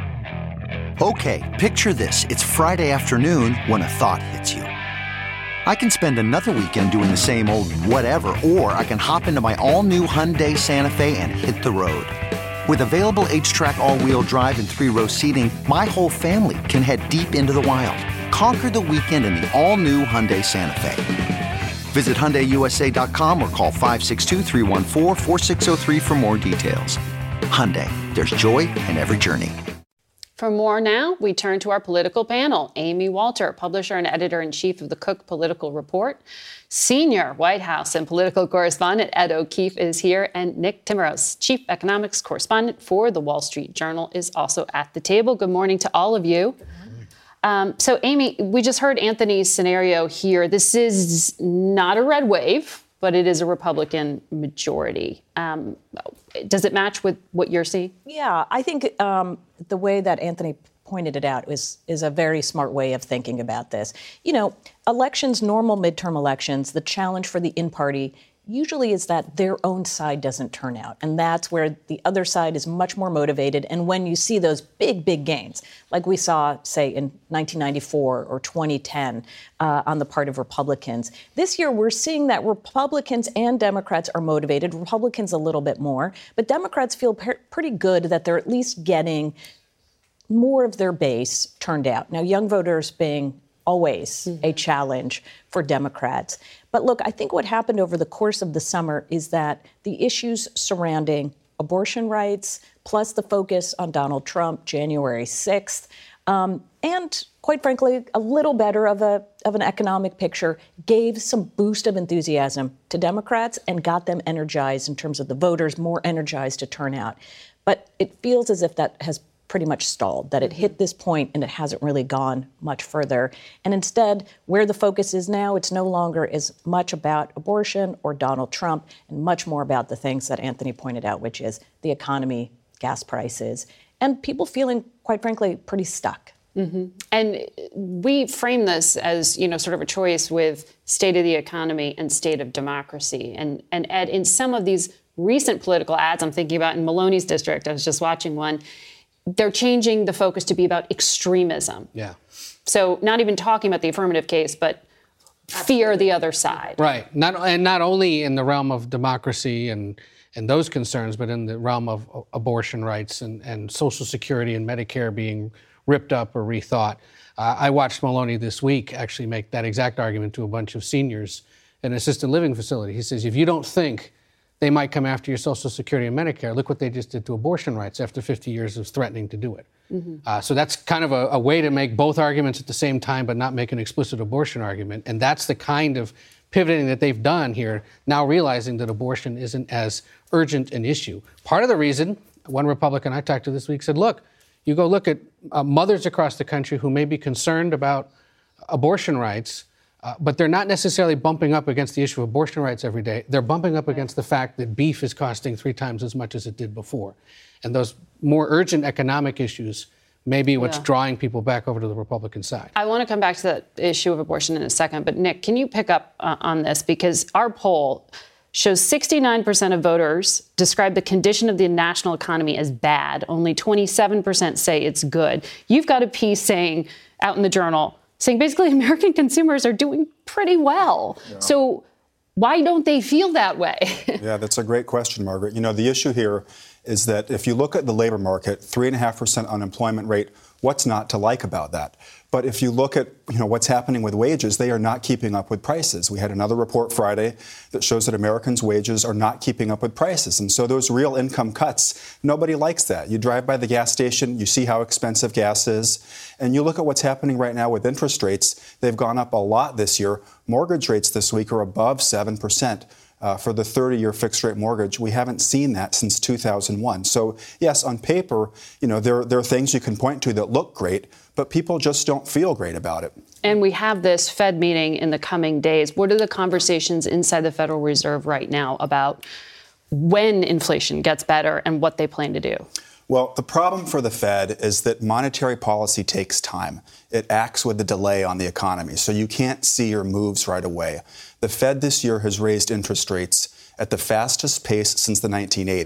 Okay, picture this. It's Friday afternoon when a thought hits you. I can spend another weekend doing the same old whatever, or I can hop into my all-new Hyundai Santa Fe and hit the road. With available H-Track all-wheel drive and three-row seating, my whole family can head deep into the wild. Conquer the weekend in the all-new Hyundai Santa Fe. Visit Hyundai U S A dot com or call five six two, three one four, four six zero three for more details. Hyundai, there's joy in every journey. For more now, we turn to our political panel. Amy Walter, publisher and editor-in-chief of the Cook Political Report. Senior White House and political correspondent Ed O'Keefe is here. And Nick Timiraos, chief economics correspondent for The Wall Street Journal, is also at the table. Good morning to all of you. Um, so, Amy, we just heard Anthony's scenario here. This is not a red wave, but it is a Republican majority. Um, does it match with what you're seeing? Yeah, I think um, the way that Anthony pointed it out is, is a very smart way of thinking about this. You know, elections, normal midterm elections, the challenge for the in-party usually is that their own side doesn't turn out. And that's where the other side is much more motivated. And when you see those big, big gains, like we saw, say, in nineteen ninety-four or twenty ten uh, on the part of Republicans, this year we're seeing that Republicans and Democrats are motivated, Republicans a little bit more, but Democrats feel per- pretty good that they're at least getting more of their base turned out. Now, young voters being always mm-hmm. a challenge for Democrats. But look, I think what happened over the course of the summer is that the issues surrounding abortion rights, plus the focus on Donald Trump, January sixth, um, and quite frankly, a little better of a of an economic picture, gave some boost of enthusiasm to Democrats and got them energized in terms of the voters, more energized to turn out. But it feels as if that has pretty much stalled, that it hit this point and it hasn't really gone much further. And instead, where the focus is now, it's no longer as much about abortion or Donald Trump and much more about the things that Anthony pointed out, which is the economy, gas prices, and people feeling, quite frankly, pretty stuck. Mm-hmm. And we frame this as, you know, sort of a choice with state of the economy and state of democracy. And, and Ed, in some of these recent political ads, I'm thinking about in Maloney's district, I was just watching one, they're changing the focus to be about extremism. Yeah. So not even talking about the affirmative case, but fear the other side. Right. Not and not only in the realm of democracy and and those concerns, but in the realm of abortion rights and, and Social Security and Medicare being ripped up or rethought. Uh, I watched Maloney this week actually make that exact argument to a bunch of seniors in an assisted living facility. He says, if you don't think they might come after your Social Security and Medicare, look what they just did to abortion rights after fifty years of threatening to do it. Mm-hmm. Uh, so that's kind of a, a way to make both arguments at the same time, but not make an explicit abortion argument. And that's the kind of pivoting that they've done here, now realizing that abortion isn't as urgent an issue. Part of the reason, one Republican I talked to this week said, look, you go look at uh, mothers across the country who may be concerned about abortion rights, Uh, but they're not necessarily bumping up against the issue of abortion rights every day. They're bumping up against the fact that beef is costing three times as much as it did before. And those more urgent economic issues may be what's yeah. drawing people back over to the Republican side. I want to come back to that issue of abortion in a second. But, Nick, can you pick up uh, on this? Because our poll shows sixty-nine percent of voters describe the condition of the national economy as bad. Only twenty-seven percent say it's good. You've got a piece saying out in the Journal, saying basically American consumers are doing pretty well. Yeah. So why don't they feel that way? Yeah, that's a great question, Margaret. You know, the issue here is that if you look at the labor market, three and a half percent unemployment rate, what's not to like about that? But if you look at, you know, what's happening with wages, they are not keeping up with prices. We had another report Friday that shows that Americans' wages are not keeping up with prices. And so those real income cuts, nobody likes that. You drive by the gas station, you see how expensive gas is, and you look at what's happening right now with interest rates. They've gone up a lot this year. Mortgage rates this week are above seven percent. Uh, for the thirty-year fixed-rate mortgage. We haven't seen that since two thousand one. So, yes, on paper, you know, there, there are things you can point to that look great, but people just don't feel great about it. And we have this Fed meeting in the coming days. What are the conversations inside the Federal Reserve right now about when inflation gets better and what they plan to do? Well, the problem for the Fed is that monetary policy takes time. It acts with a delay on the economy, so you can't see your moves right away. The Fed this year has raised interest rates at the fastest pace since the nineteen eighties.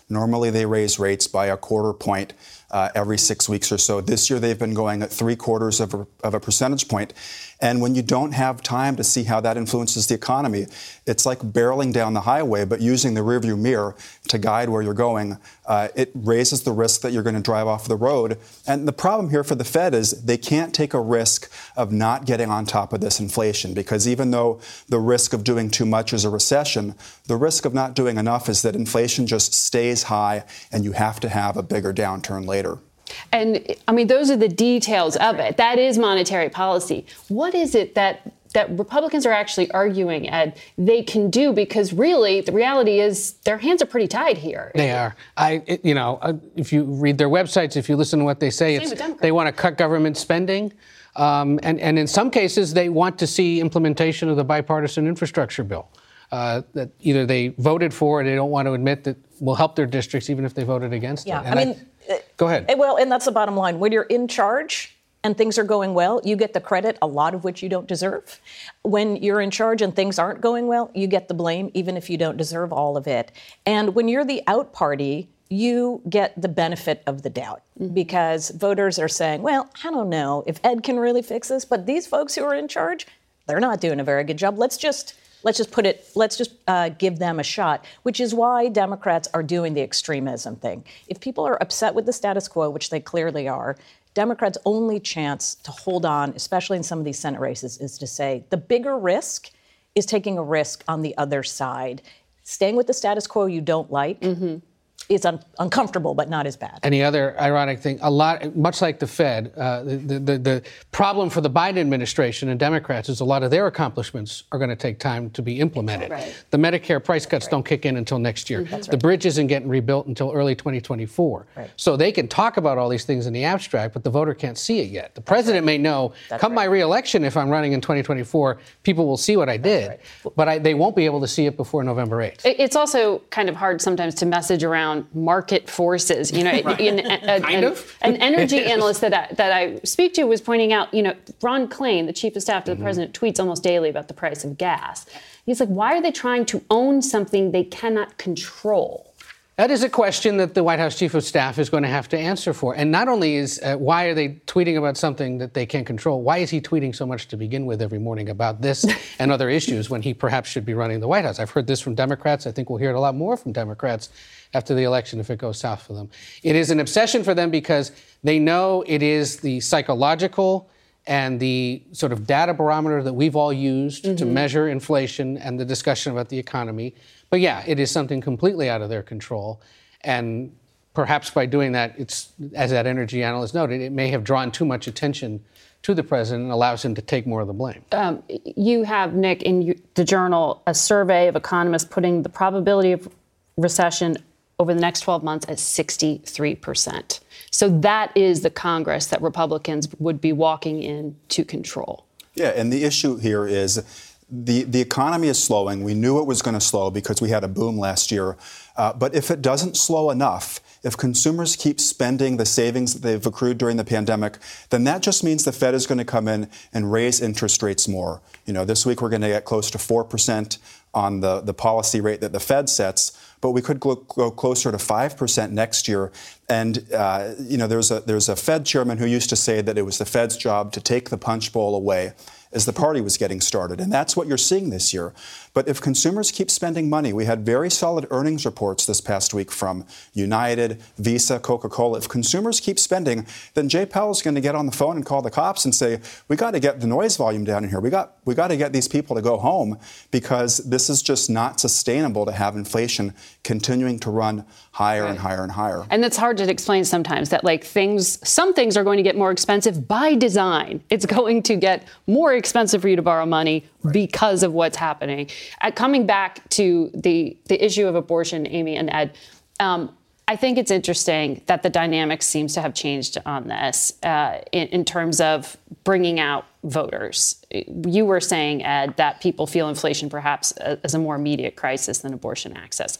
Normally, they raise rates by a quarter point uh, every six weeks or so. This year, they've been going at three quarters of a, of a percentage point. And when you don't have time to see how that influences the economy, it's like barreling down the highway, but using the rearview mirror to guide where you're going. Uh, it raises the risk that you're going to drive off the road. And the problem here for the Fed is they can't take a risk of not getting on top of this inflation, because even though the risk of doing too much is a recession, the risk of not doing enough is that inflation just stays high and you have to have a bigger downturn later. And I mean, those are the details of it. That is monetary policy. What is it that that Republicans are actually arguing, Ed, they can do? Because really, the reality is their hands are pretty tied here. They are. I, it, you know, uh, if you read their websites, if you listen to what they say, it's, they want to cut government spending. Um, and, and in some cases, they want to see implementation of the bipartisan infrastructure bill. Uh, that either they voted for or they don't want to admit that will help their districts, even if they voted against yeah, it. And I mean, I, go ahead. Well, and that's the bottom line. When you're in charge and things are going well, you get the credit, a lot of which you don't deserve. When you're in charge and things aren't going well, you get the blame, even if you don't deserve all of it. And when you're the out party, you get the benefit of the doubt, mm-hmm. because voters are saying, well, I don't know if Ed can really fix this, but these folks who are in charge, they're not doing a very good job. Let's just Let's just put it, let's just uh, give them a shot, which is why Democrats are doing the extremism thing. If people are upset with the status quo, which they clearly are, Democrats' only chance to hold on, especially in some of these Senate races, is to say the bigger risk is taking a risk on the other side. Staying with the status quo you don't like. Mm-hmm. It's un- uncomfortable, but not as bad. And the other ironic thing, a lot, much like the Fed, uh, the, the, the problem for the Biden administration and Democrats is a lot of their accomplishments are going to take time to be implemented. Right. The Medicare price cuts right. don't kick in until next year. Mm-hmm. The right. bridge isn't getting rebuilt until early twenty twenty-four. Right. So they can talk about all these things in the abstract, but the voter can't see it yet. The president right. may know, That's come right. my reelection, if I'm running in twenty twenty-four, people will see what I did, right. but I, they won't be able to see it before November eighth. It's also kind of hard sometimes to message around market forces. You know, right. in, a, a, kind an, of. An energy analyst that I, that I speak to was pointing out, you know, Ron Klain, the chief of staff to the mm-hmm. president, tweets almost daily about the price of gas. He's like, why are they trying to own something they cannot control? That is a question that the White House chief of staff is going to have to answer for. And not only is uh, why are they tweeting about something that they can't control, why is he tweeting so much to begin with every morning about this and other issues when he perhaps should be running the White House? I've heard this from Democrats. I think we'll hear it a lot more from Democrats after the election if it goes south for them. It is an obsession for them because they know it is the psychological and the sort of data barometer that we've all used mm-hmm. to measure inflation and the discussion about the economy. But yeah, it is something completely out of their control. And perhaps by doing that, it's, as that energy analyst noted, it may have drawn too much attention to the president and allows him to take more of the blame. Um, you have, Nick, in the Journal, a survey of economists putting the probability of recession over the next twelve months at sixty-three percent. So that is the Congress that Republicans would be walking in to control. Yeah, and the issue here is the, the economy is slowing. We knew it was going to slow because we had a boom last year. Uh, but if it doesn't slow enough, if consumers keep spending the savings that they've accrued during the pandemic, then that just means the Fed is going to come in and raise interest rates more. You know, this week we're going to get close to four percent on the, the policy rate that the Fed sets, but we could go, go closer to five percent next year. And, uh, you know, there's a, there's a Fed chairman who used to say that it was the Fed's job to take the punch bowl away as the party was getting started. And that's what you're seeing this year. But if consumers keep spending money, we had very solid earnings reports this past week from United, Visa, Coca-Cola. If consumers keep spending, then Jay Powell's going to get on the phone and call the cops and say, we got to get the noise volume down in here. We got we got to get these people to go home because this is just not sustainable to have inflation continuing to run higher right. and higher and higher. And it's hard to explain sometimes that like things, some things are going to get more expensive by design. It's going to get more expensive for you to borrow money right. because of what's happening. Uh, coming back to the, the issue of abortion, Amy and Ed, um, I think it's interesting that the dynamic seems to have changed on this uh, in, in terms of bringing out voters. You were saying, Ed, that people feel inflation perhaps as a more immediate crisis than abortion access.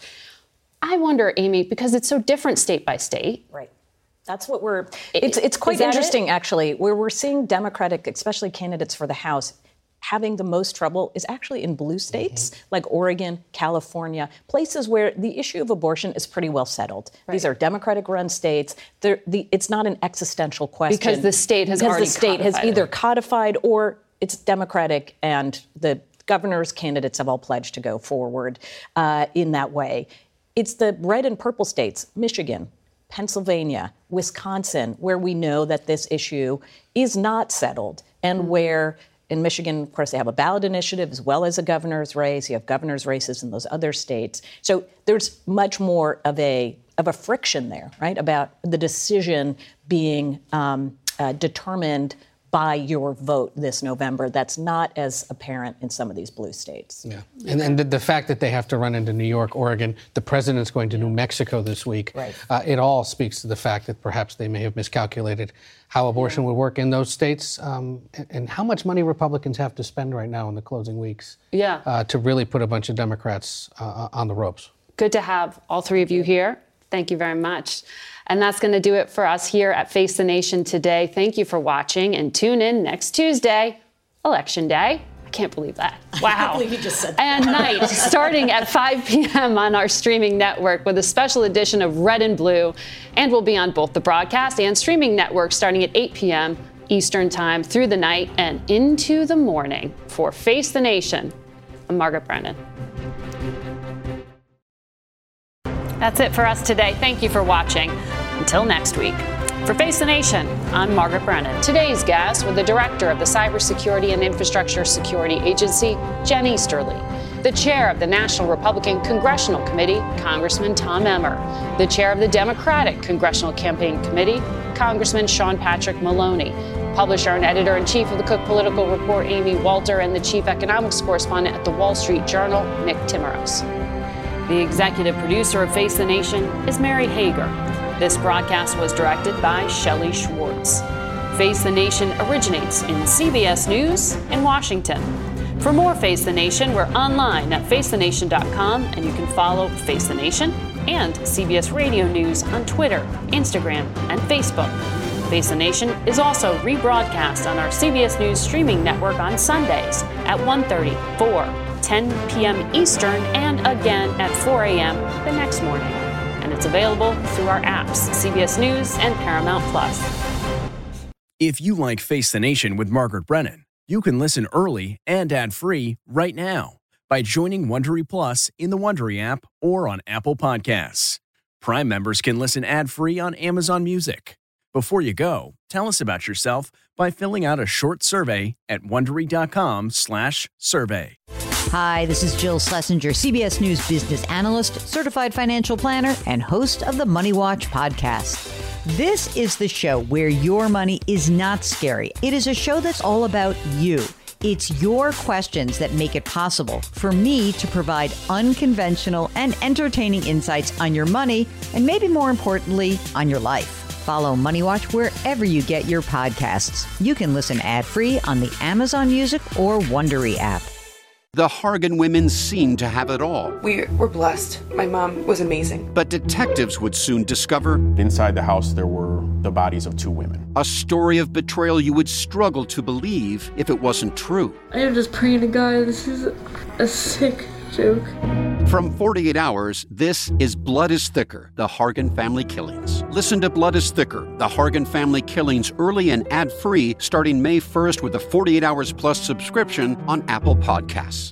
I wonder, Amy, because it's so different state by state. Right. That's what we're, it's it's quite interesting, it? actually, where we're seeing Democratic, especially candidates for the House, having the most trouble is actually in blue states mm-hmm. like Oregon, California, places where the issue of abortion is pretty well settled. Right. These are Democratic-run states. The, it's not an existential question. Because the state has because already the state codified has either it. codified or it's Democratic, and the governor's candidates have all pledged to go forward uh, in that way. It's the red and purple states, Michigan, Pennsylvania, Wisconsin, where we know that this issue is not settled, and mm-hmm. where in Michigan, of course, they have a ballot initiative as well as a governor's race. You have governor's races in those other states. So there's much more of a of a friction there, right, about the decision being um, uh, determined by your vote this November. That's not as apparent in some of these blue states. Yeah, and, and the, the fact that they have to run into New York, Oregon, the president's going to New Mexico this week, right. uh, it all speaks to the fact that perhaps they may have miscalculated how abortion would work in those states, um, and, and how much money Republicans have to spend right now in the closing weeks yeah. uh, to really put a bunch of Democrats uh, on the ropes. Good to have all three of you here. Thank you very much. And that's going to do it for us here at Face the Nation today. Thank you for watching, and tune in next Tuesday, Election Day. I can't believe that. Wow. I can't believe you just said that. And night, starting at five p.m. on our streaming network with a special edition of Red and Blue. And we'll be on both the broadcast and streaming network starting at eight p.m. Eastern Time through the night and into the morning. For Face the Nation, I'm Margaret Brennan. That's it for us today. Thank you for watching. Until next week. For Face the Nation, I'm Margaret Brennan. Today's guests were the director of the Cybersecurity and Infrastructure Security Agency, Jen Easterly, the chair of the National Republican Congressional Committee, Congressman Tom Emmer, the chair of the Democratic Congressional Campaign Committee, Congressman Sean Patrick Maloney, publisher and editor-in-chief of the Cook Political Report, Amy Walter, and the chief economics correspondent at the Wall Street Journal, Nick Timmeros. The executive producer of Face the Nation is Mary Hager. This broadcast was directed by Shelley Schwartz. Face the Nation originates in C B S News in Washington. For more Face the Nation, we're online at face the nation dot com, and you can follow Face the Nation and C B S Radio News on Twitter, Instagram, and Facebook. Face the Nation is also rebroadcast on our C B S News streaming network on Sundays at one thirty, four, ten p.m. Eastern, and again at four a.m. the next morning. And it's available through our apps, C B S News and Paramount Plus. If you like Face the Nation with Margaret Brennan, you can listen early and ad-free right now by joining Wondery Plus in the Wondery app or on Apple Podcasts. Prime members can listen ad-free on Amazon Music. Before you go, tell us about yourself by filling out a short survey at wondery.com slash survey. Hi, this is Jill Schlesinger, C B S News business analyst, certified financial planner, and host of the Money Watch podcast. This is the show where your money is not scary. It is a show that's all about you. It's your questions that make it possible for me to provide unconventional and entertaining insights on your money, and maybe more importantly, on your life. Follow Money Watch wherever you get your podcasts. You can listen ad-free on the Amazon Music or Wondery app. The Hargan women seemed to have it all. We were blessed. My mom was amazing. But detectives would soon discover... Inside the house, there were the bodies of two women. A story of betrayal you would struggle to believe if it wasn't true. I am just praying to God, this is a sick joke. From forty-eight hours, this is Blood is Thicker, The Hargan Family Killings. Listen to Blood is Thicker, The Hargan Family Killings early and ad-free starting May first with a forty-eight hours plus subscription on Apple Podcasts.